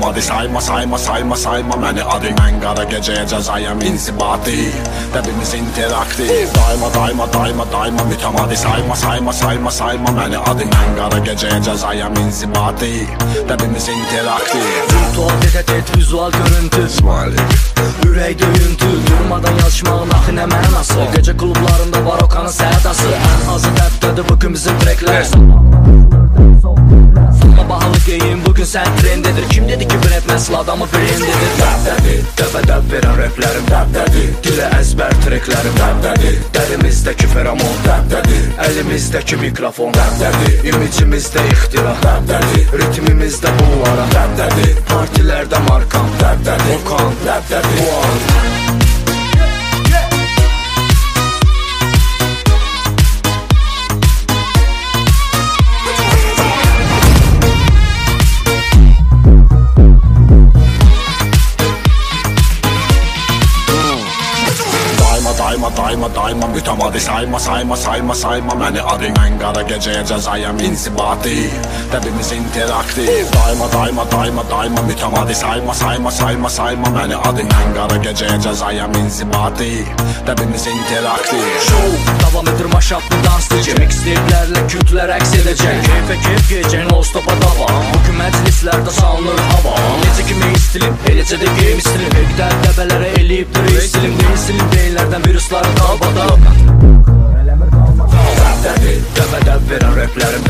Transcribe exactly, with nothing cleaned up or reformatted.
Mütəmadi sayma sayma sayma sayma məni adı. Mən qara gecəyə cəzayəm insibati, dəbimiz interaktiv. Daima daima daima daima mütəmadi sayma sayma sayma sayma məni adı. Mən qara gecəyə cəzayəm insibati, dəbimiz interaktiv. Virtual tete tet vizual görüntü ürək döyüntü, durmadan yazışmağın axı nə mənası. Gecə klublarında barokanın sədası, ən azı dəbdədir bugün bizim treklər. Sanma bahalı geyim bugün sən trendedir. Kim dedi ki rap məsəl adamı brendedir? Dəbdədir, dəbə-dəb verən raplərim dəbdədir. Dilə əzbər treklərim dəbdədir. Dərimizdəki feramon dəbdədir. Əlimizdəki mikrofon dəbdədir. İmicimizdə ixtira dəbdədir. Ritmimizdə bunlara dəbdədir. Partilərdə markam dəbdədir. Vokan dəbdədir. Bu an Daima daima daima mütəmadi sayma sayma sayma sayma məni adı. Mən qara gecəyə cəzayəm insibati, dəbimiz interaktiv. Daima daima daima daima mütəmadi sayma sayma sayma sayma məni adı. Mən qara gecəyə cəzayəm insibati, dəbimiz interaktiv. Show davam edir maşaqlı dans DJ, mixtape'lərlə kütlər əks edəcək. Keyfə keyf gecə non stopa davam. Bugün məclislərdə salınır hava. Necə ki main stilim, eləcə də game stilim. Həkdər dəbələrə eləyibdir stilim. Mainstream deyinlərdən virusları dalbada. Dəbdədir, dəbə-dəb verən raplərim